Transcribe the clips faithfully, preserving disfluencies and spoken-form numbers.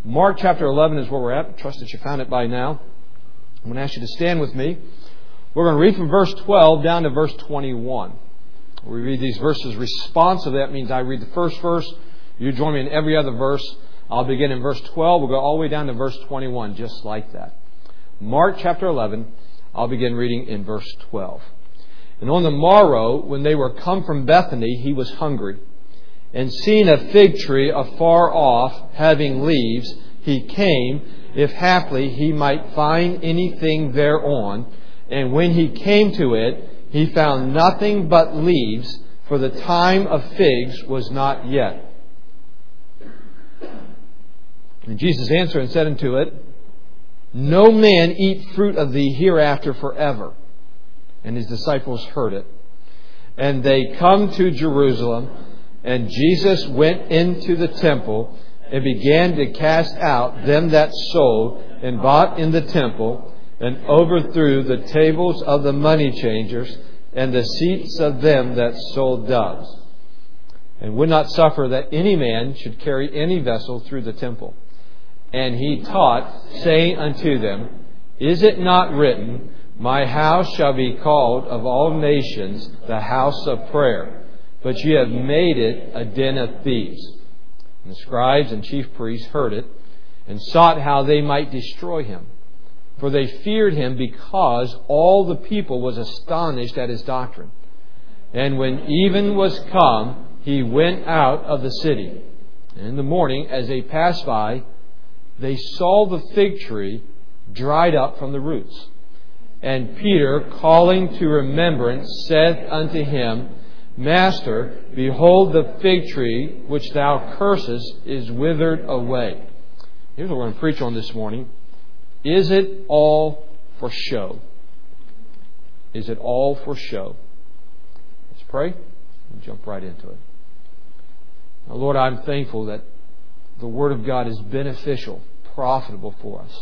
Mark chapter eleven is where we're at. I trust that you found it by now. I'm going to ask you to stand with me. We're going to read from verse twelve down to verse twenty-one. We read these verses responsive. That means I read the first verse. You join me in every other verse. I'll begin in verse twelve. We'll go all the way down to verse twenty-one, just like that. Mark chapter eleven. I'll begin reading in verse twelve. And on the morrow, when they were come from Bethany, he was hungry. And seeing a fig tree afar off, having leaves, he came, if haply he might find anything thereon. And when he came to it, he found nothing but leaves, for the time of figs was not yet. And Jesus answered and said unto it, No man eat fruit of thee hereafter forever. And his disciples heard it. And they come to Jerusalem, and Jesus went into the temple, and began to cast out them that sold and bought in the temple, and overthrew the tables of the money changers, and the seats of them that sold doves, and would not suffer that any man should carry any vessel through the temple. And he taught, saying unto them, Is it not written, My house shall be called of all nations the house of prayer, but ye have made it a den of thieves? And the scribes and chief priests heard it, and sought how they might destroy him. For they feared him, because all the people was astonished at his doctrine. And when even was come, he went out of the city. And in the morning, as they passed by, they saw the fig tree dried up from the roots. And Peter, calling to remembrance, said unto him, Master, behold, the fig tree which thou cursest is withered away. Here's what we're going to preach on this morning. Is it all for show? Is it all for show? Let's pray and jump right into it. Now, Lord, I'm thankful that the Word of God is beneficial, profitable for us.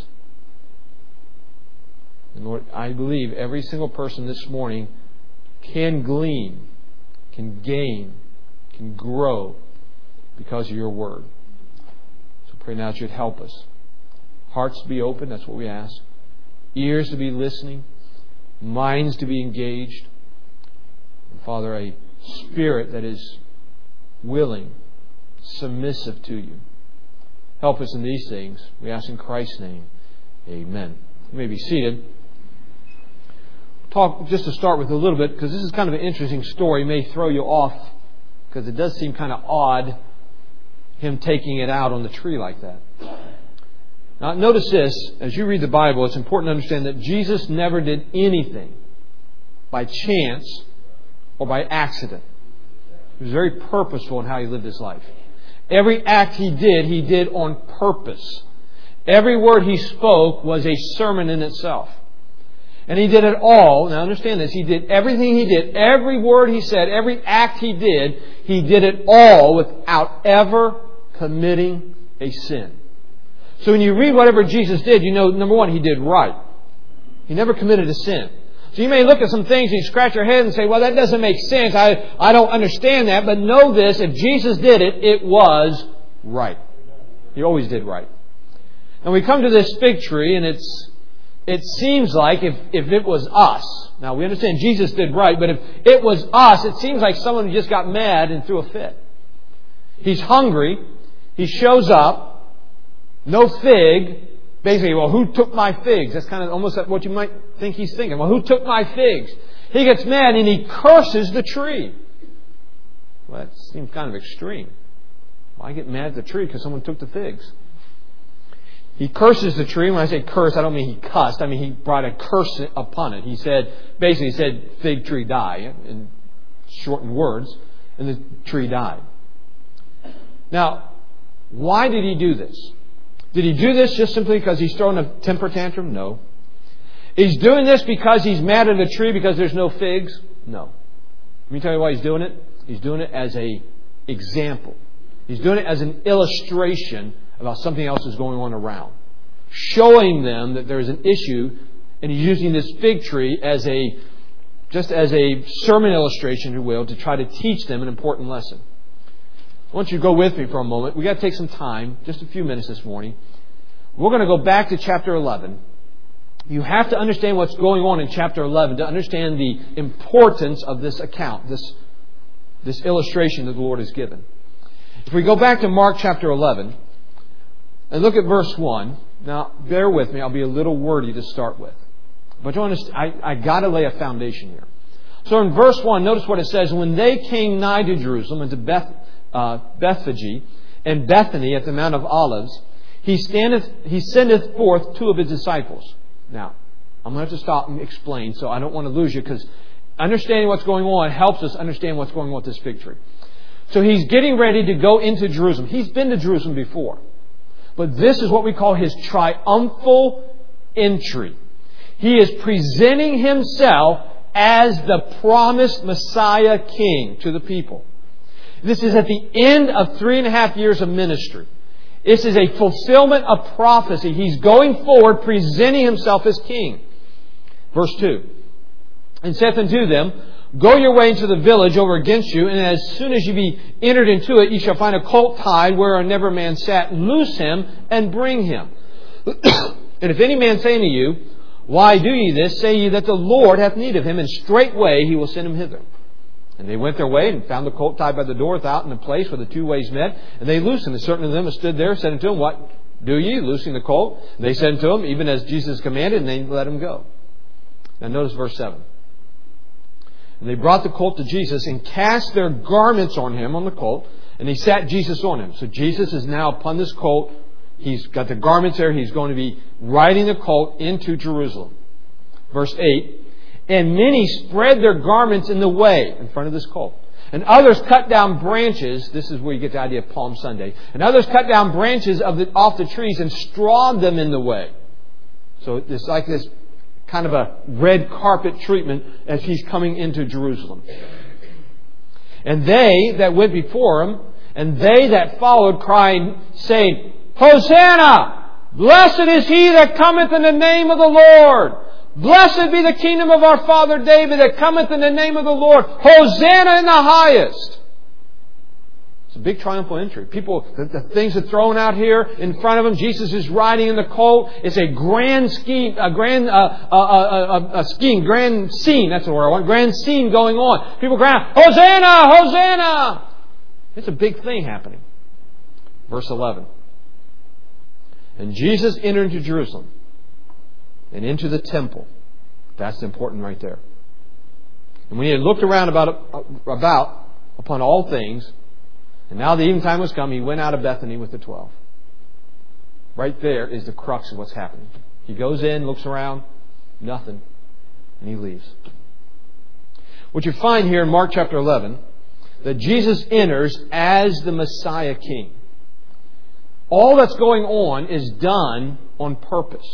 And Lord, I believe every single person this morning can glean, can gain, can grow because of your Word. So pray now that you'd help us. Hearts to be open, that's what we ask. Ears to be listening. Minds to be engaged. And Father, a spirit that is willing, submissive to you. Help us in these things. We ask in Christ's name. Amen. You may be seated. Talk just to start with a little bit, because this is kind of an interesting story. It may throw you off, because it does seem kind of odd, him taking it out on the tree like that. Now, notice this. As you read the Bible, it's important to understand that Jesus never did anything by chance or by accident. He was very purposeful in how he lived his life. Every act he did, he did on purpose. Every word he spoke was a sermon in itself. And he did it all. Now, understand this. He did everything he did. Every word he said, every act he did, he did it all without ever committing a sin. So when you read whatever Jesus did, you know, number one, he did right. He never committed a sin. So you may look at some things and you scratch your head and say, well, that doesn't make sense. I, I don't understand that. But know this, if Jesus did it, it was right. He always did right. And we come to this fig tree, and it's it seems like if, if it was us, now we understand Jesus did right, but if it was us, it seems like someone just got mad and threw a fit. He's hungry. He shows up. No fig. Basically, well, who took my figs? That's kind of almost what you might think he's thinking. Well, who took my figs? He gets mad and he curses the tree. Well, that seems kind of extreme. Why get mad at the tree because someone took the figs? He curses the tree. When I say curse, I don't mean he cussed. I mean he brought a curse upon it. He said, basically he said, fig tree die, in shortened words, and the tree died. Now, why did he do this? Did he do this just simply because he's throwing a temper tantrum? No. He's doing this because he's mad at a tree because there's no figs? No. Let me tell you why he's doing it. He's doing it as an example. He's doing it as an illustration about something else is going on around. Showing them that there is an issue, and he's using this fig tree as a, just as a sermon illustration, if you will, to try to teach them an important lesson. want you to go with me for a moment. We've got to take some time, just a few minutes this morning. We're going to go back to chapter eleven. You have to understand what's going on in chapter eleven to understand the importance of this account, this, this illustration that the Lord has given. If we go back to Mark chapter eleven and look at verse one. Now, bear with me. I'll be a little wordy to start with. But you understand, I, I got to lay a foundation here. So in verse one, notice what it says. When they came nigh to Jerusalem and to Beth, uh, Bethphage and Bethany at the Mount of Olives, he standeth, he sendeth forth two of his disciples. Now, I'm going to have to stop and explain, so I don't want to lose you, because understanding what's going on helps us understand what's going on with this fig tree. So he's getting ready to go into Jerusalem. He's been to Jerusalem before. But this is what we call his triumphal entry. He is presenting himself as the promised Messiah King to the people. This is at the end of three and a half years of ministry. This is a fulfillment of prophecy. He's going forward, presenting himself as king. Verse two. And saith unto them, Go your way into the village over against you, and as soon as you be entered into it, ye shall find a colt tied where never man sat. Loose him and bring him. And if any man say unto you, Why do ye this? Say ye that the Lord hath need of him, and straightway he will send him hither. And they went their way and found the colt tied by the door without in the place where the two ways met. And they loosed him. And certain of them that stood there said unto him, What do ye? Loosing the colt. And they said unto him, Even as Jesus commanded, and they let him go. Now notice verse seven. And they brought the colt to Jesus and cast their garments on him, on the colt. And they sat Jesus on him. So Jesus is now upon this colt. He's got the garments there. He's going to be riding the colt into Jerusalem. Verse eight. And many spread their garments in the way in front of this colt. And others cut down branches. This is where you get the idea of Palm Sunday. And others cut down branches of the, off the trees and strawed them in the way. So it's like this kind of a red carpet treatment as he's coming into Jerusalem. And they that went before him, and they that followed, cried, saying, Hosanna! Blessed is he that cometh in the name of the Lord! Blessed be the kingdom of our father David that cometh in the name of the Lord. Hosanna in the highest. It's a big triumphal entry. People, the, the things are thrown out here in front of them. Jesus is riding in the colt. It's a grand scheme, a grand, uh, uh, uh, uh, a scheme, grand scene. That's the word I want. Grand scene going on. People crying, Hosanna! Hosanna! It's a big thing happening. Verse eleven. And Jesus entered into Jerusalem. And into the temple. That's important right there. And when he had looked around about, about upon all things, and now the evening time was come, he went out of Bethany with the twelve. Right there is the crux of what's happening. He goes in, looks around, nothing, and he leaves. What you find here in Mark chapter eleven, that Jesus enters as the Messiah King. All that's going on is done on purpose.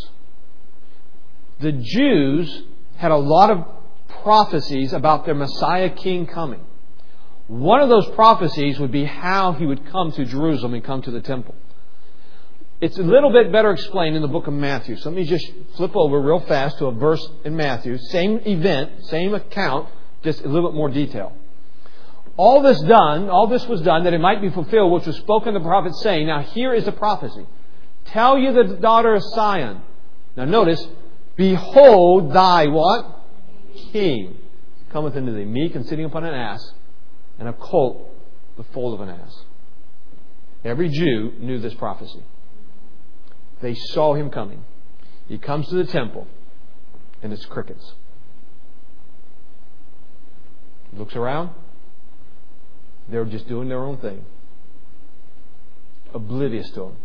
The Jews had a lot of prophecies about their Messiah King coming. One of those prophecies would be how he would come to Jerusalem and come to the temple. It's a little bit better explained in the book of Matthew. So let me just flip over real fast to a verse in Matthew. Same event, same account, just a little bit more detail. All this done, all this was done that it might be fulfilled, which was spoken the prophet saying, Now here is the prophecy. Tell you the daughter of Sion. Now notice, Behold thy what? King cometh into thee, meek and sitting upon an ass, and a colt the foal of an ass. Every Jew knew this prophecy. They saw him coming. He comes to the temple, and it's crickets. He looks around. They're just doing their own thing. Oblivious to him.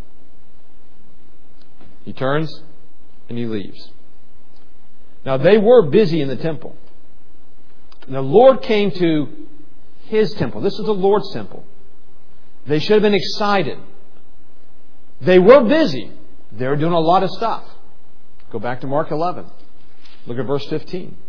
He turns, and he leaves. Now, they were busy in the temple. And the Lord came to His temple. This is the Lord's temple. They should have been excited. They were busy. They were doing a lot of stuff. Go back to Mark eleven. Look at verse fifteen.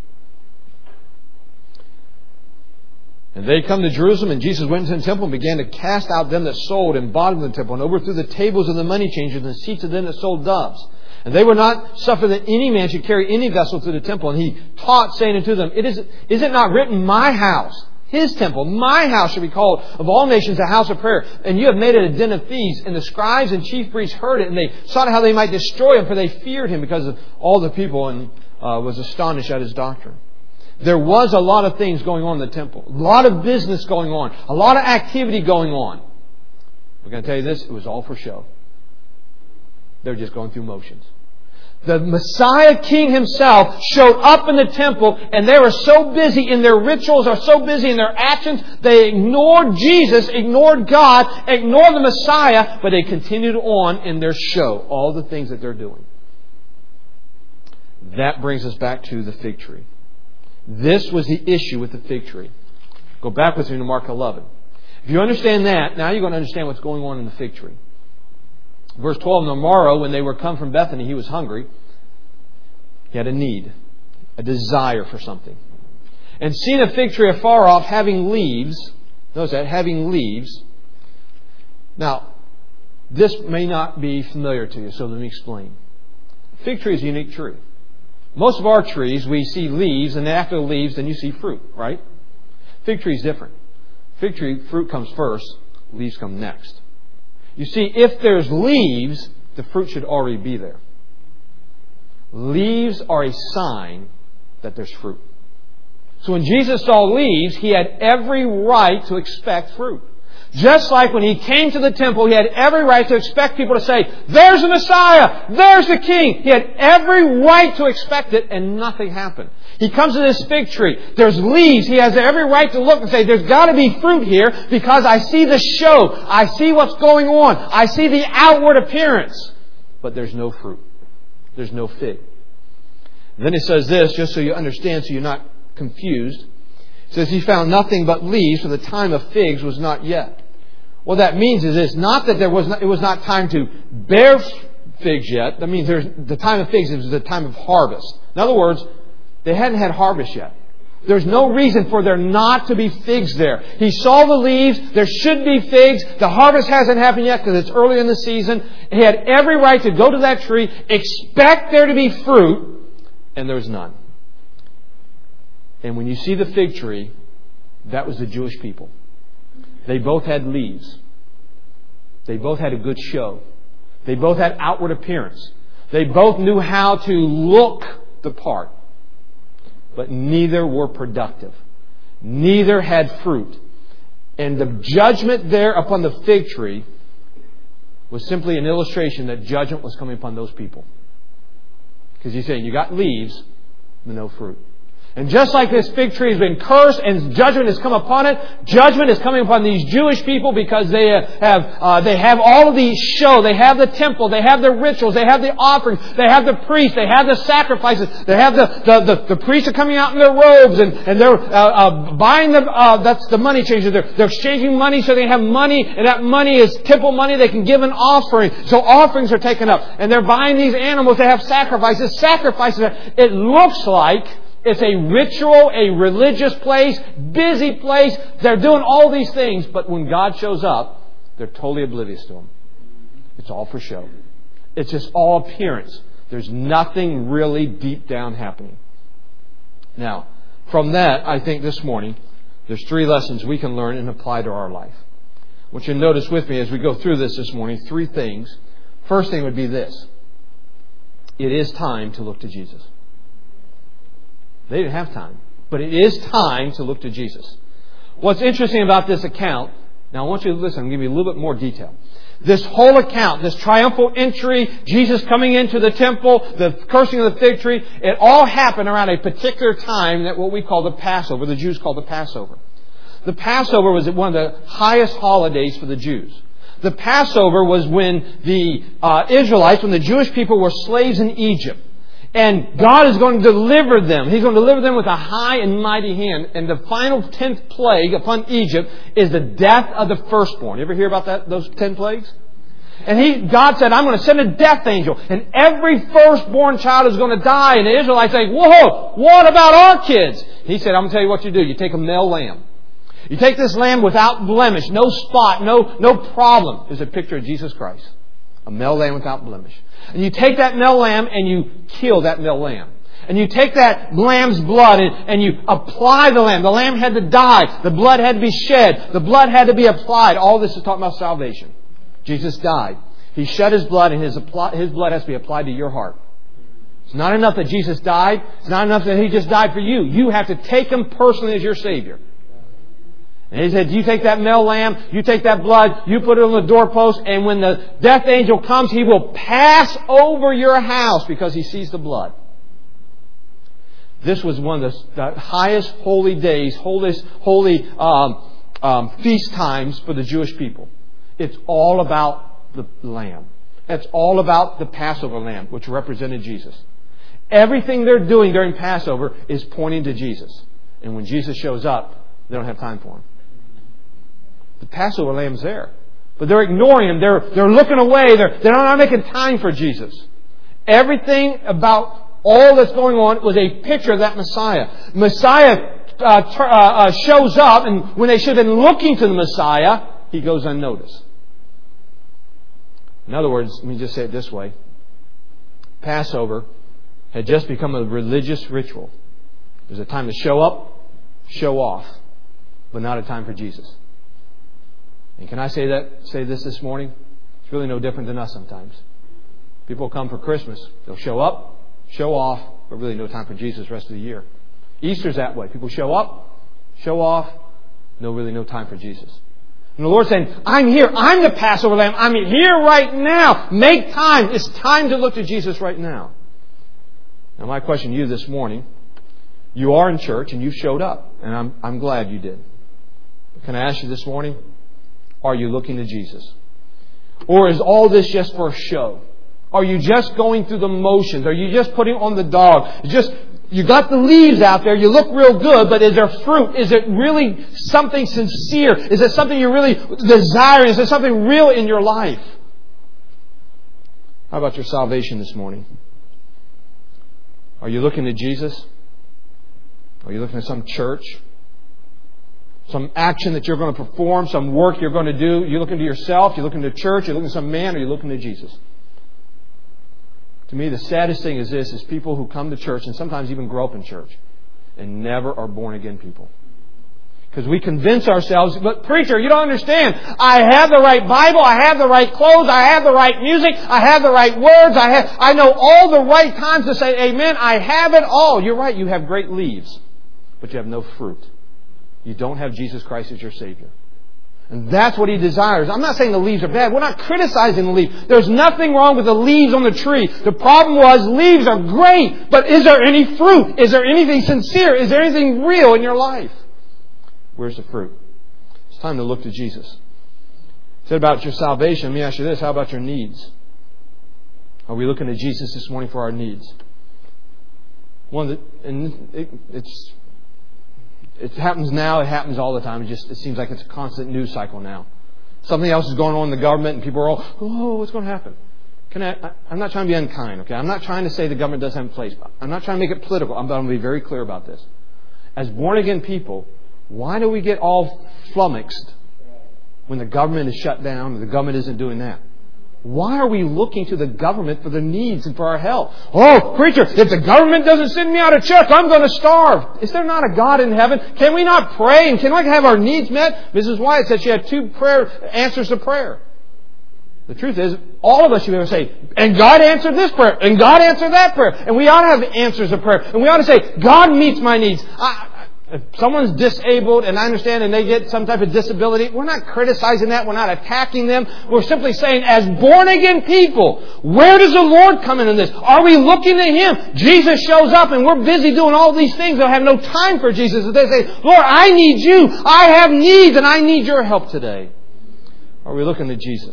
And they come to Jerusalem, and Jesus went into the temple and began to cast out them that sold and bought in the temple, and overthrew the tables of the money changers and the seats of them that sold doves. And they would not suffer that any man should carry any vessel to the temple. And he taught, saying unto them, It is, is it not written, My house His temple, my house, shall be called of all nations a house of prayer. And you have made it a den of thieves. And the scribes and chief priests heard it, and they sought how they might destroy him, for they feared him because of all the people, and uh, was astonished at his doctrine. There was a lot of things going on in the temple. A lot of business going on. A lot of activity going on. We're going to tell you this, it was all for show. They're just going through motions. The Messiah King Himself showed up in the temple, and they were so busy in their rituals, or so busy in their actions, they ignored Jesus, ignored God, ignored the Messiah, but they continued on in their show, all the things that they're doing. That brings us back to the fig tree. This was the issue with the fig tree. Go back with me to Mark eleven. If you understand that, now you're going to understand what's going on in the fig tree. Verse twelve, on the morrow, when they were come from Bethany, he was hungry. He had a need, a desire for something. And seeing a fig tree afar off, having leaves, notice that, having leaves. Now, this may not be familiar to you, so let me explain. Fig tree is a unique tree. Most of our trees, we see leaves, and after the leaves, then you see fruit, right? Fig tree is different. Fig tree, fruit comes first, leaves come next. You see, if there's leaves, the fruit should already be there. Leaves are a sign that there's fruit. So when Jesus saw leaves, He had every right to expect fruit. Just like when He came to the temple, He had every right to expect people to say, there's the Messiah! There's the King! He had every right to expect it, and nothing happened. He comes to this fig tree. There's leaves. He has every right to look and say, there's got to be fruit here because I see the show. I see what's going on. I see the outward appearance. But there's no fruit. There's no fig. And then it says this, just so you understand, so you're not confused. It says, He found nothing but leaves, for the time of figs was not yet. What that means is it's not that there was not, it was not time to bear figs yet. That means there's, the time of figs is the time of harvest. In other words, they hadn't had harvest yet. There's no reason for there not to be figs there. He saw the leaves. There should be figs. The harvest hasn't happened yet because it's early in the season. He had every right to go to that tree, expect there to be fruit, and there's none. And when you see the fig tree, that was the Jewish people. They both had leaves. They both had a good show. They both had outward appearance. They both knew how to look the part. But neither were productive. Neither had fruit. And the judgment there upon the fig tree was simply an illustration that judgment was coming upon those people. Because He's saying, you got leaves, but no fruit. And just like this fig tree has been cursed and judgment has come upon it, judgment is coming upon these Jewish people because they have uh, they have all of these show. They have the temple. They have the rituals. They have the offerings. They have the priests. They have the sacrifices. They have the the, the, the priests are coming out in their robes and, and they're uh, uh, buying the, uh, that's the money changer. They're, they're exchanging money so they have money, and that money is temple money. They can give an offering. So offerings are taken up. And they're buying these animals. They have sacrifices. Sacrifices. It looks like it's a ritual, a religious place, busy place. They're doing all these things, but when God shows up, they're totally oblivious to Him. It's all for show. It's just all appearance. There's nothing really deep down happening. Now, from that, I think this morning, there's three lessons we can learn and apply to our life. I want you to notice with me as we go through this this morning, three things. First thing would be this. It is time to look to Jesus. They didn't have time. But it is time to look to Jesus. What's interesting about this account, now I want you to listen, I'm going to give you a little bit more detail. This whole account, this triumphal entry, Jesus coming into the temple, the cursing of the fig tree, it all happened around a particular time that what we call the Passover, the Jews call the Passover. The Passover was one of the highest holidays for the Jews. The Passover was when the uh, Israelites, when the Jewish people were slaves in Egypt. And God is going to deliver them. He's going to deliver them with a high and mighty hand. And the final tenth plague upon Egypt is the death of the firstborn. You ever hear about that? Those ten plagues? And he, God said, I'm going to send a death angel. And every firstborn child is going to die. And the Israelites say, whoa, what about our kids? He said, I'm going to tell you what you do. You take a male lamb. You take this lamb without blemish, no spot, no, no problem. There's a picture of Jesus Christ. A male lamb without blemish. And you take that male lamb and you kill that male lamb. And you take that lamb's blood and, and you apply the lamb. The lamb had to die. The blood had to be shed. The blood had to be applied. All this is talking about salvation. Jesus died. He shed His blood, and His, apply, His blood has to be applied to your heart. It's not enough that Jesus died. It's not enough that He just died for you. You have to take Him personally as your Savior. And He said, you take that male lamb, you take that blood, you put it on the doorpost, and when the death angel comes, he will pass over your house because he sees the blood. This was one of the, the highest holy days, holiest, holy um, um, feast times for the Jewish people. It's all about the lamb. It's all about the Passover lamb, which represented Jesus. Everything they're doing during Passover is pointing to Jesus. And when Jesus shows up, they don't have time for Him. The Passover lamb's there. But they're ignoring Him. They're, they're looking away. They're, they're not making time for Jesus. Everything about all that's going on was a picture of that Messiah. Messiah uh, t- uh, uh, shows up, and when they should have been looking to the Messiah, He goes unnoticed. In other words, let me just say it this way. Passover had just become a religious ritual. There's a time to show up, show off, but not a time for Jesus. And can I say that? Say this this morning? It's really no different than us sometimes. People come for Christmas. They'll show up, show off, but really no time for Jesus the rest of the year. Easter's that way. People show up, show off, no really no time for Jesus. And the Lord's saying, I'm here. I'm the Passover lamb. I'm here right now. Make time. It's time to look to Jesus right now. Now my question to you this morning, you are in church and you showed up. And I'm, I'm glad you did. But can I ask you this morning, are you looking to Jesus? Or is all this just for show? Are you just going through the motions? Are you just putting on the dog? Just you got the leaves out there. You look real good, but is there fruit? Is it really something sincere? Is it something you're really desiring? Is there something real in your life? How about your salvation this morning? Are you looking to Jesus? Are you looking at some church? Some action that you're going to perform? Some work you're going to do? You're looking to yourself? You're looking to church? You're looking to some man? Or you're looking to Jesus? To me, the saddest thing is this, is people who come to church and sometimes even grow up in church and never are born again people. Because we convince ourselves, but preacher, you don't understand. I have the right Bible. I have the right clothes. I have the right music. I have the right words. I have, I know all the right times to say amen. I have it all. You're right. You have great leaves, but you have no fruit. You don't have Jesus Christ as your Savior. And that's what He desires. I'm not saying the leaves are bad. We're not criticizing the leaves. There's nothing wrong with the leaves on the tree. The problem was leaves are great, but is there any fruit? Is there anything sincere? Is there anything real in your life? Where's the fruit? It's time to look to Jesus. I said about your salvation. Let me ask you this. How about your needs? Are we looking to Jesus this morning for our needs? One that, and it, it's It happens now. It happens all the time. It just it seems like it's a constant news cycle now. Something else is going on in the government, and people are all, "Oh, what's going to happen?" Can I? I I'm not trying to be unkind. Okay, I'm not trying to say the government doesn't have a place. I'm not trying to make it political. I'm going to be very clear about this. As born again people, why do we get all flummoxed when the government is shut down and the government isn't doing that? Why are we looking to the government for the needs and for our help? Oh, preacher, if the government doesn't send me out of church, I'm going to starve. Is there not a God in heaven? Can we not pray and can we have our needs met? Missus Wyatt said she had two prayer answers to prayer. The truth is, all of us should be able to say, and God answered this prayer, and God answered that prayer. And we ought to have answers of prayer. And we ought to say, God meets my needs. I, If someone's disabled, and I understand, and they get some type of disability, we're not criticizing that. We're not attacking them. We're simply saying, as born-again people, where does the Lord come into this? Are we looking to Him? Jesus shows up, and we're busy doing all these things. They'll have no time for Jesus. They say, Lord, I need You. I have needs, and I need Your help today. Are we looking to Jesus?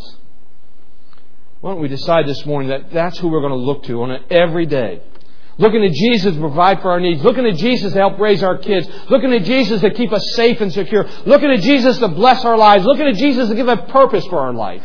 Why don't we decide this morning that that's who we're going to look to on it every day? Looking to Jesus to provide for our needs. Looking to Jesus to help raise our kids. Looking to Jesus to keep us safe and secure. Looking to Jesus to bless our lives. Looking to Jesus to give a purpose for our life.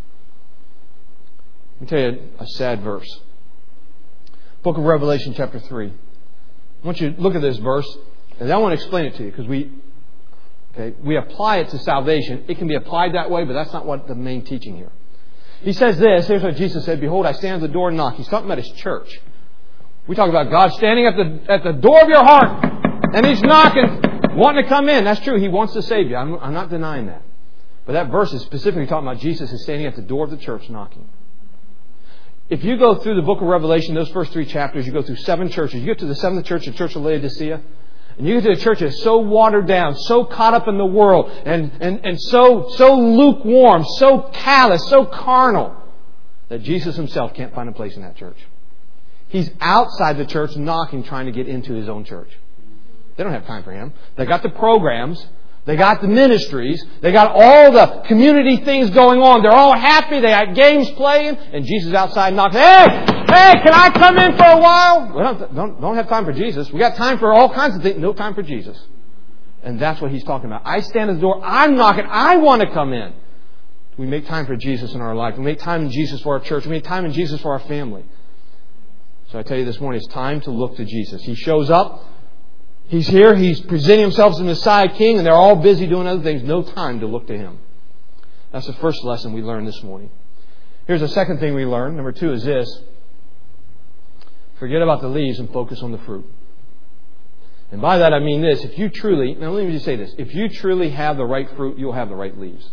Let me tell you a sad verse. Book of Revelation chapter three. I want you to look at this verse. And I want to explain it to you because we, okay, we apply it to salvation. It can be applied that way, but that's not what the main teaching here. He says this. Here's what Jesus said. Behold, I stand at the door and knock. He's talking about His church. We talk about God standing at the at the door of your heart, and He's knocking, wanting to come in. That's true. He wants to save you. I'm, I'm not denying that. But that verse is specifically talking about Jesus is standing at the door of the church knocking. If you go through the book of Revelation, those first three chapters, you go through seven churches. You get to the seventh church, the church of Laodicea, and you get to a church that's so watered down, so caught up in the world, and, and, and so, so lukewarm, so callous, so carnal, that Jesus Himself can't find a place in that church. He's outside the church knocking, trying to get into His own church. They don't have time for Him. They got the programs. They got the ministries. They got all the community things going on. They're all happy. They got games playing. And Jesus outside knocking. Hey! Hey! Can I come in for a while? We don't, don't, don't have time for Jesus. We got time for all kinds of things. No time for Jesus. And that's what He's talking about. I stand at the door. I'm knocking. I want to come in. We make time for Jesus in our life. We make time in Jesus for our church. We make time in Jesus for our family. So I tell you this morning, it's time to look to Jesus. He shows up. He's here. He's presenting Himself as the Messiah King, and they're all busy doing other things. No time to look to Him. That's the first lesson we learned this morning. Here's the second thing we learned. Number two is this. Forget about the leaves and focus on the fruit. And by that I mean this. If you truly, now let me just say this. If you truly have the right fruit, you'll have the right leaves.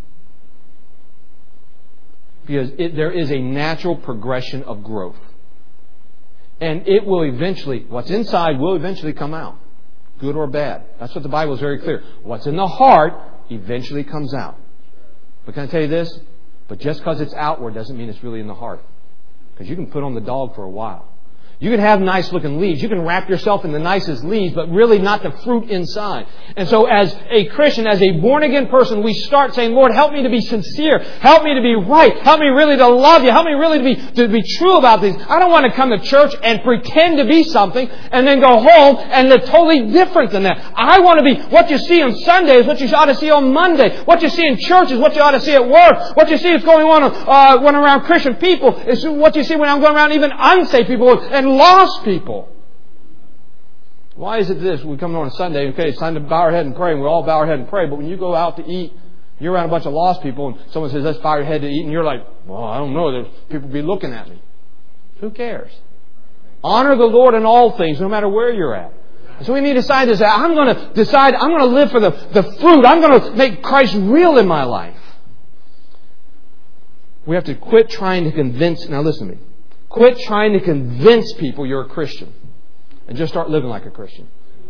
Because it, there is a natural progression of growth. And it will eventually, what's inside will eventually come out. Good or bad. That's what the Bible is very clear. What's in the heart eventually comes out. But can I tell you this? But just because it's outward doesn't mean it's really in the heart. Because you can put on the dog for a while. You can have nice looking leaves. You can wrap yourself in the nicest leaves, but really not the fruit inside. And so as a Christian, as a born again person, we start saying, Lord, help me to be sincere. Help me to be right. Help me really to love You. Help me really to be, to be true about these. I don't want to come to church and pretend to be something and then go home and live totally different than that. I want to be, what you see on Sunday is what you ought to see on Monday. What you see in church is what you ought to see at work. What you see is going on uh, when around Christian people is what you see when I'm going around even unsaved people and lost people. Why is it this? We come on a Sunday, okay, it's time to bow our head and pray, and we all bow our head and pray, but when you go out to eat, you're around a bunch of lost people, and someone says, let's bow your head to eat, and you're like, well, I don't know, there's people be looking at me. Who cares? Honor the Lord in all things, no matter where you're at. So we need to decide to say, I'm going to decide, I'm going to live for the, the fruit. I'm going to make Christ real in my life. We have to quit trying to convince, now listen to me. Quit trying to convince people you're a Christian and just start living like a Christian.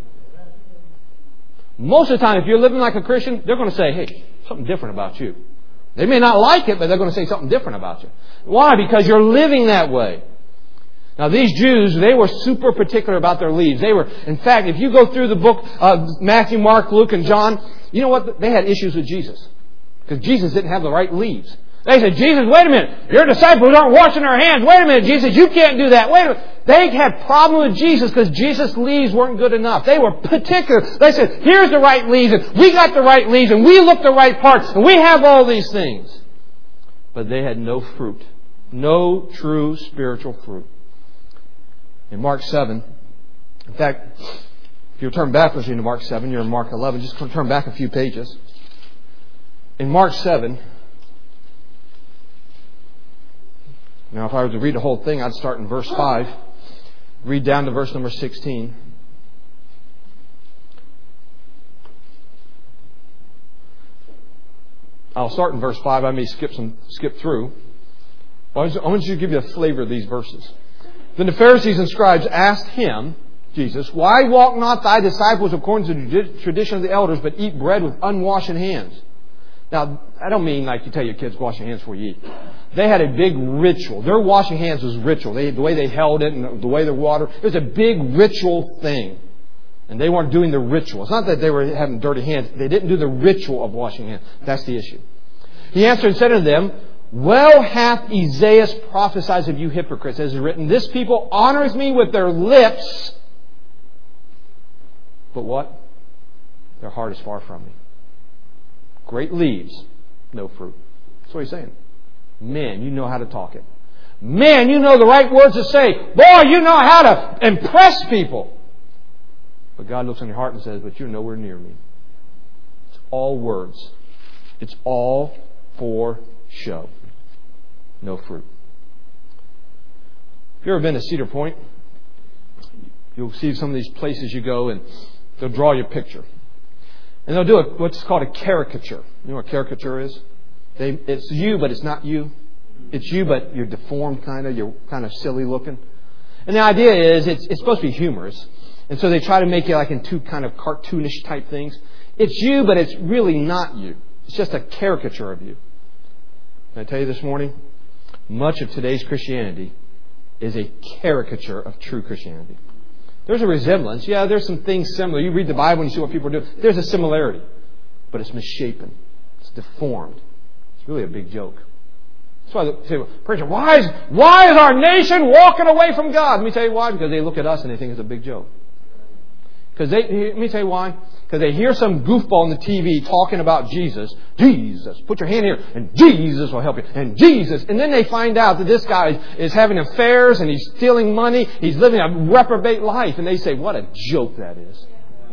Most of the time, if you're living like a Christian, they're going to say, hey, something different about you. They may not like it, but they're going to say something different about you. Why? Because you're living that way. Now, these Jews, they were super particular about their leaves. They were, in fact, if you go through the book of Matthew, Mark, Luke, and John, you know what? They had issues with Jesus. Because Jesus didn't have the right leaves. They said, Jesus, wait a minute. Your disciples aren't washing their hands. Wait a minute, Jesus, you can't do that. Wait a minute. They had problem with Jesus because Jesus' leaves weren't good enough. They were particular. They said, here's the right leaves, and we got the right leaves, and we look the right part, and we have all these things. But they had no fruit. No true spiritual fruit. In Mark seven, in fact, if you turn backwards into Mark seven, you're in Mark eleven, just turn back a few pages. In Mark seven, now if I were to read the whole thing, I'd start in verse five, read down to verse number sixteen. I'll start in verse five. I may skip some, skip through. I want you to give you a flavor of these verses. Then the Pharisees and scribes asked Him, Jesus, why walk not thy disciples according to the tradition of the elders, but eat bread with unwashed hands? Now, I don't mean like you tell your kids wash your hands before you eat. They had a big ritual. Their washing hands was ritual. They, the way they held it and the way the water, it was a big ritual thing. And they weren't doing the ritual. It's not that they were having dirty hands. They didn't do the ritual of washing hands. That's the issue. He answered and said to them, well hath Isaiah prophesied of you hypocrites, as is written, this people honors me with their lips, but what? Their heart is far from me. Great leaves, no fruit. That's what he's saying. Man, you know how to talk it. Man, you know the right words to say. Boy, you know how to impress people. But God looks on your heart and says, but you're nowhere near me. It's all words. It's all for show. No fruit. If you've ever been to Cedar Point, You'll see some of these places you go and they'll draw your picture. And they'll do a, what's called a caricature. You know what a caricature is? They, it's you, but it's not you. It's you, but you're deformed kind of. You're kind of silly looking. And the idea is it's, it's supposed to be humorous. And so they try to make it like in two kind of cartoonish type things. It's you, but it's really not you. It's just a caricature of you. Can I tell you this morning? Much of today's Christianity is a caricature of true Christianity. There's a resemblance. Yeah, there's some things similar. You read the Bible and you see what people do. There's a similarity. But it's misshapen. It's deformed. It's really a big joke. That's why they say, well, preacher, why is, why is our nation walking away from God? Let me tell you why. Because they look at us and they think it's a big joke. Because they, let me tell you why. Because they hear some goofball on the T V talking about Jesus. Jesus, put your hand here, and Jesus will help you. And Jesus. And then they find out that this guy is having affairs and he's stealing money. He's living a reprobate life. And they say, what a joke that is.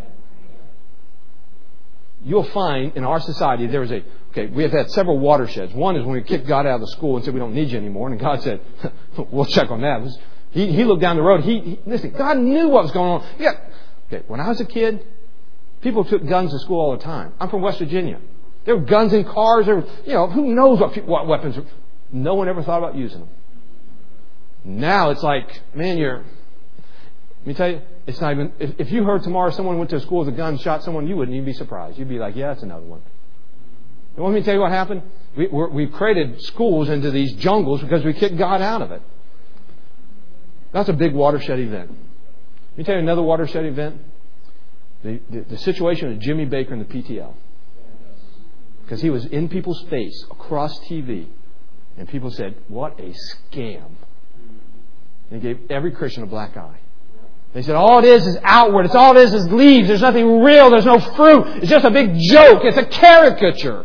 You'll find in our society there is a, okay, we have had several watersheds. One is when we kicked God out of the school and said we don't need you anymore. And God said, we'll check on that. He, he looked down the road. He, he listen, God knew what was going on. Yeah. Okay, when I was a kid, people took guns to school all the time. I'm from West Virginia. There were guns in cars. There were, you know, who knows what, what weapons. No one ever thought about using them. Now it's like, man, you're... Let me tell you, it's not even... If, if you heard tomorrow someone went to a school with a gun and shot someone, you wouldn't even be surprised. You'd be like, yeah, that's another one. And let me tell you what happened. We, we're, we've created schools into these jungles because we kicked God out of it. That's a big watershed event. Let me tell you another watershed event. The, the, the situation with Jimmy Baker and the P T L. Because he was in people's face across T V. And people said, what a scam. And he gave every Christian a black eye. They said, all it is is outward. It's all it is is leaves. There's nothing real. There's no fruit. It's just a big joke. It's a caricature.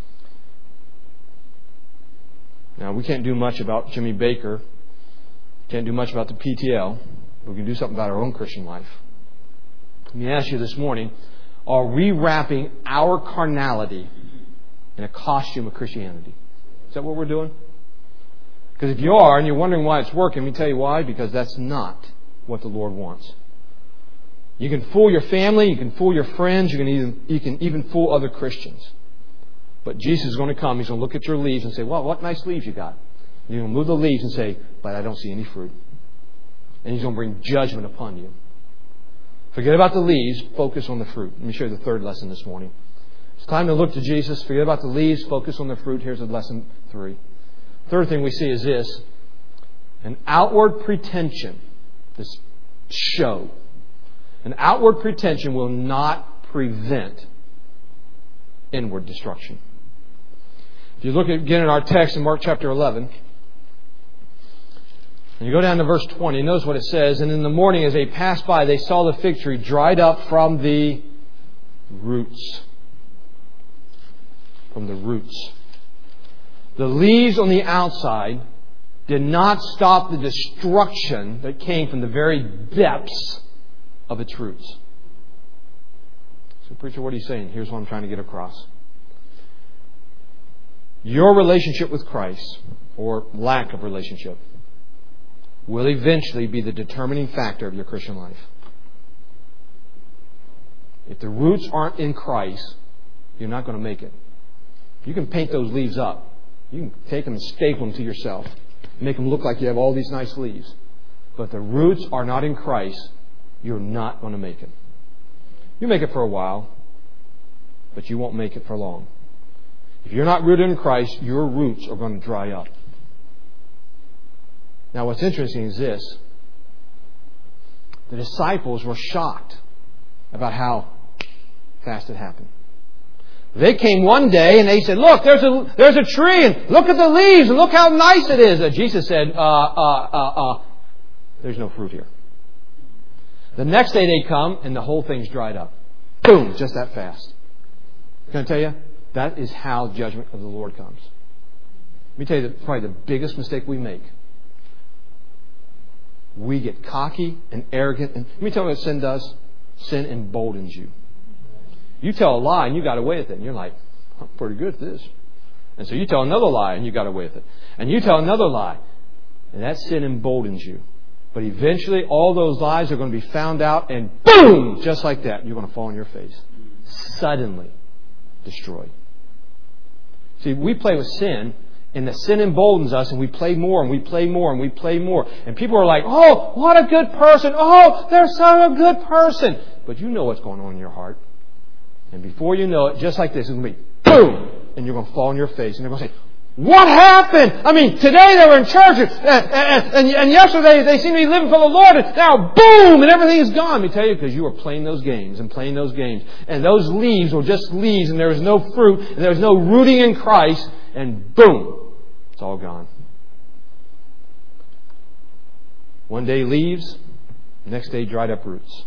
Now, we can't do much about Jimmy Baker. Can't do much about the P T L. But we can do something about our own Christian life. Let me ask you this morning, are we wrapping our carnality in a costume of Christianity? Is that what we're doing? Because if you are and you're wondering why it's working, let me tell you why. Because that's not what the Lord wants. You can fool your family, you can fool your friends, you can even, you can even fool other Christians. But Jesus is going to come, He's going to look at your leaves and say, well, what nice leaves you got. And you're going to move the leaves and say, but I don't see any fruit. And He's going to bring judgment upon you. Forget about the leaves, focus on the fruit. Let me show you the third lesson this morning. It's time to look to Jesus. Forget about the leaves, focus on the fruit. Here's lesson three. Third thing we see is this. An outward pretension, this show, an outward pretension will not prevent inward destruction. If you look again at our text in Mark chapter eleven, and you go down to verse twenty, notice what it says. And in the morning as they passed by, they saw the fig tree dried up from the roots. From the roots. The leaves on the outside did not stop the destruction that came from the very depths of its roots. So, preacher, what are you saying? Here's what I'm trying to get across. Your relationship with Christ, or lack of relationship, will eventually be the determining factor of your Christian life. If the roots aren't in Christ, you're not going to make it. You can paint those leaves up. You can take them and staple them to yourself. Make them look like you have all these nice leaves. But if the roots are not in Christ, you're not going to make it. You make it for a while, but you won't make it for long. If you're not rooted in Christ, your roots are going to dry up. Now, what's interesting is this. The disciples were shocked about how fast it happened. They came one day and they said, look, there's a there's a tree and look at the leaves and look how nice it is. And Jesus said, uh, uh, uh, uh, there's no fruit here. The next day they come and the whole thing's dried up. Boom, just that fast. Can I tell you? That is how judgment of the Lord comes. Let me tell you that probably the biggest mistake we make. We get cocky and arrogant. And let me tell you what sin does. Sin emboldens you. You tell a lie and you got away with it. And you're like, I'm pretty good at this. And so you tell another lie and you got away with it. And you tell another lie. And that sin emboldens you. But eventually all those lies are going to be found out, and boom! Just like that, you're going to fall on your face. Suddenly destroyed. See, we play with sin, and the sin emboldens us, and we play more, and we play more, and we play more. And people are like, oh, what a good person. Oh, they're such a good person. But you know what's going on in your heart. And before you know it, just like this, it's going to be boom! And you're going to fall on your face, and they're going to say, what happened? I mean, today they were in church, and, and, and, and yesterday they seem to be living for the Lord, and now boom, and everything is gone. Let me tell you, because you were playing those games and playing those games. And those leaves were just leaves, and there was no fruit, and there was no rooting in Christ, and boom, it's all gone. One day leaves, next day dried up roots.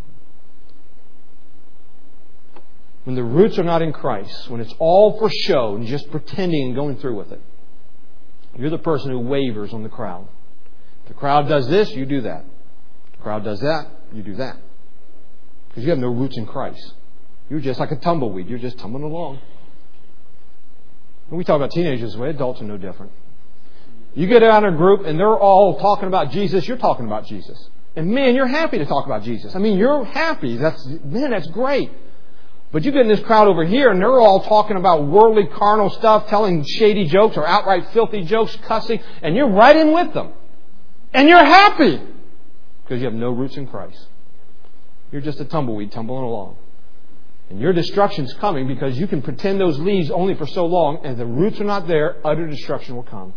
When the roots are not in Christ, when it's all for show and just pretending and going through with it, you're the person who wavers on the crowd. If the crowd does this, you do that. If the crowd does that, you do that. Because you have no roots in Christ. You're just like a tumbleweed. You're just tumbling along. When we talk about teenagers this way, adults are no different. You get out in a group and they're all talking about Jesus, you're talking about Jesus. And man, you're happy to talk about Jesus. I mean, you're happy. That's man, that's great. But you get in this crowd over here and they're all talking about worldly, carnal stuff, telling shady jokes or outright filthy jokes, cussing, and you're right in with them. And you're happy because you have no roots in Christ. You're just a tumbleweed tumbling along. And your destruction's coming because you can pretend those leaves only for so long, and if the roots are not there, utter destruction will come.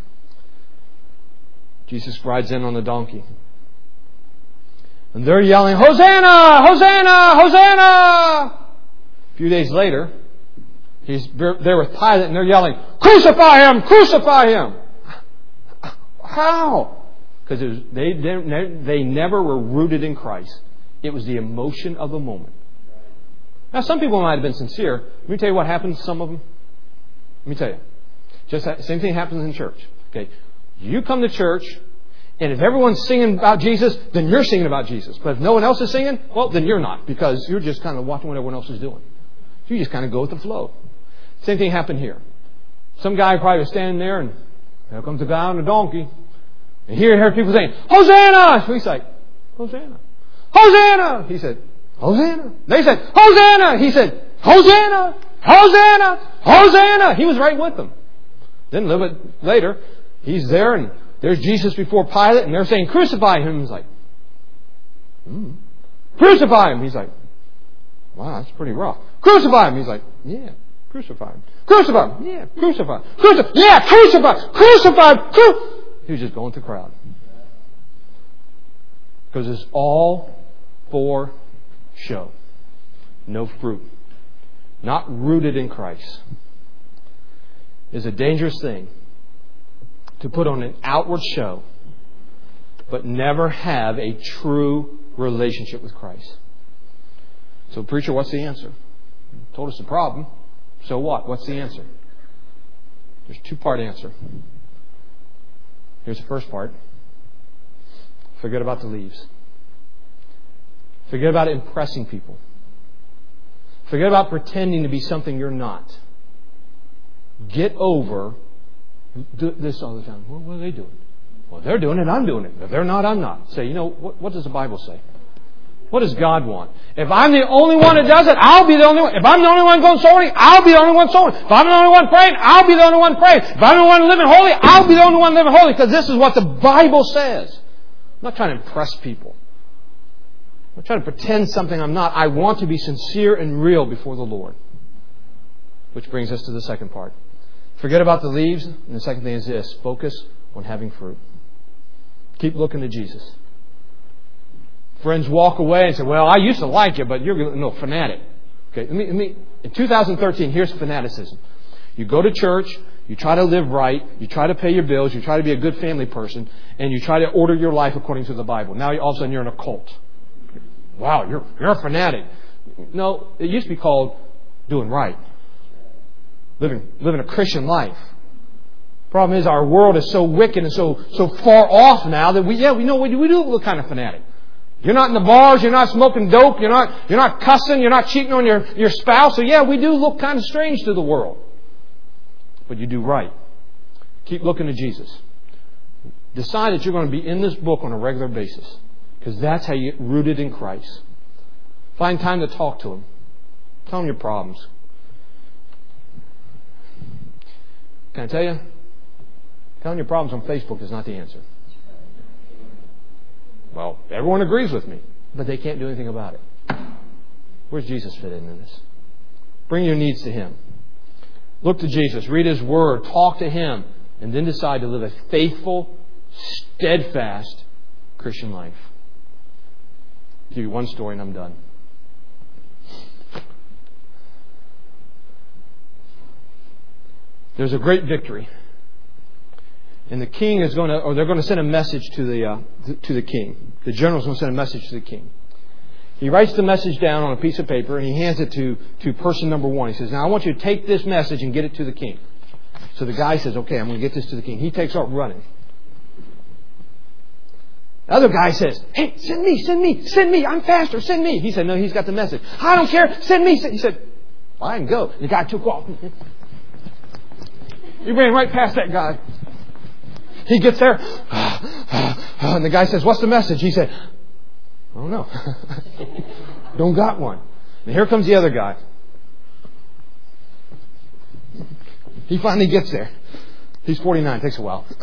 Jesus rides in on the donkey. And they're yelling, Hosanna! Hosanna! Hosanna! A few days later, he's there with Pilate and they're yelling, Crucify him! Crucify him! How? Because they, they never were rooted in Christ. It was the emotion of the moment. Now, some people might have been sincere. Let me tell you what happens to some of them. Let me tell you. Just the same thing happens in church. Okay, you come to church, and if everyone's singing about Jesus, then you're singing about Jesus. But if no one else is singing, well, then you're not, because you're just kind of watching what everyone else is doing. So you just kind of go with the flow. Same thing happened here. Some guy probably was standing there, and there comes a guy on a donkey, and here he heard people saying, Hosanna! So he's like, Hosanna! Hosanna! He said, Hosanna! They said, Hosanna! He said, Hosanna! Hosanna! Hosanna! He was right with them. Then a little bit later, he's there, and there's Jesus before Pilate, and they're saying, Crucify him! He's like, hmm. Crucify him! He's like, wow, that's pretty rough. Crucify him! He's like, yeah, crucify him. Crucify him! Yeah, crucify him. Crucify him! Yeah, crucify him! Crucify him! Cru-. He was just going through the crowd. Because it's all for show. No fruit. Not rooted in Christ. Is a dangerous thing to put on an outward show, but never have a true relationship with Christ. So, preacher, what's the answer? You told us the problem. So what? What's the answer? There's a two-part answer. Here's the first part. Forget about the leaves. Forget about impressing people. Forget about pretending to be something you're not. Get over this all the time. Well, what are they doing? Well, they're doing it, I'm doing it. If they're not, I'm not. Say, you know, what, what does the Bible say? What does God want? If I'm the only one that does it, I'll be the only one. If I'm the only one going soul winning, I'll be the only one soul winning. If I'm the only one praying, I'll be the only one praying. If I'm the one living holy, I'll be the only one living holy. Because this is what the Bible says. I'm not trying to impress people. I'm not trying to pretend something I'm not. I want to be sincere and real before the Lord. Which brings us to the second part. Forget about the leaves. And the second thing is this. Focus on having fruit. Keep looking to Jesus. Friends walk away and say, well, I used to like you, but you're no fanatic. Okay, let me, let me, in two thousand thirteen, here's fanaticism. You go to church, you try to live right, you try to pay your bills, you try to be a good family person, and you try to order your life according to the Bible. Now all of a sudden you're in a cult. Wow, you're, you're a fanatic. No, it used to be called doing right. Living, living a Christian life. Problem is our world is so wicked and so, so far off now that we, yeah, we know we do, we do look kind of fanatic. You're not in the bars, you're not smoking dope, you're not, you're not cussing, you're not cheating on your, your spouse. So yeah, we do look kind of strange to the world. But you do right. Keep looking to Jesus. Decide that you're going to be in this book on a regular basis. Because that's how you get rooted in Christ. Find time to talk to Him. Tell Him your problems. Can I tell you? Telling your problems on Facebook is not the answer. Well, everyone agrees with me, but they can't do anything about it. Where's Jesus fit in this? Bring your needs to Him. Look to Jesus. Read His Word. Talk to Him. And then decide to live a faithful, steadfast Christian life. I'll give you one story and I'm done. There's a great victory. And the king is going to, or they're going to send a message to the uh, to the king. The general's going to send a message to the king. He writes the message down on a piece of paper and he hands it to, to person number one. He says, now I want you to take this message and get it to the king. So the guy says, okay, I'm going to get this to the king. He takes off running. The other guy says, hey, send me, send me, send me. I'm faster, send me. He said, no, he's got the message. I don't care, send me. He said, fine, go. And the guy took off. He ran right past that guy. He gets there, and the guy says, what's the message? He said, I don't know. Don't got one. And here comes the other guy. He finally gets there. He's forty-nine. Takes a while.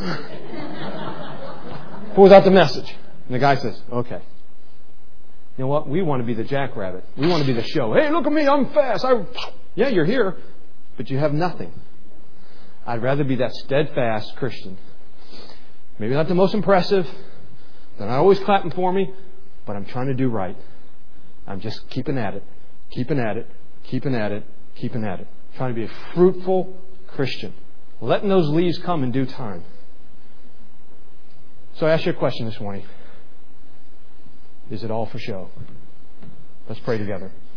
Pulls out the message. And the guy says, okay. You know what? We want to be the jackrabbit. We want to be the show. Hey, look at me. I'm fast. I... Yeah, you're here. But you have nothing. I'd rather be that steadfast Christian. Maybe not the most impressive. They're not always clapping for me. But I'm trying to do right. I'm just keeping at it. Keeping at it. Keeping at it. Keeping at it. Trying to be a fruitful Christian. Letting those leaves come in due time. So I ask you a question this morning. Is it all for show? Let's pray together.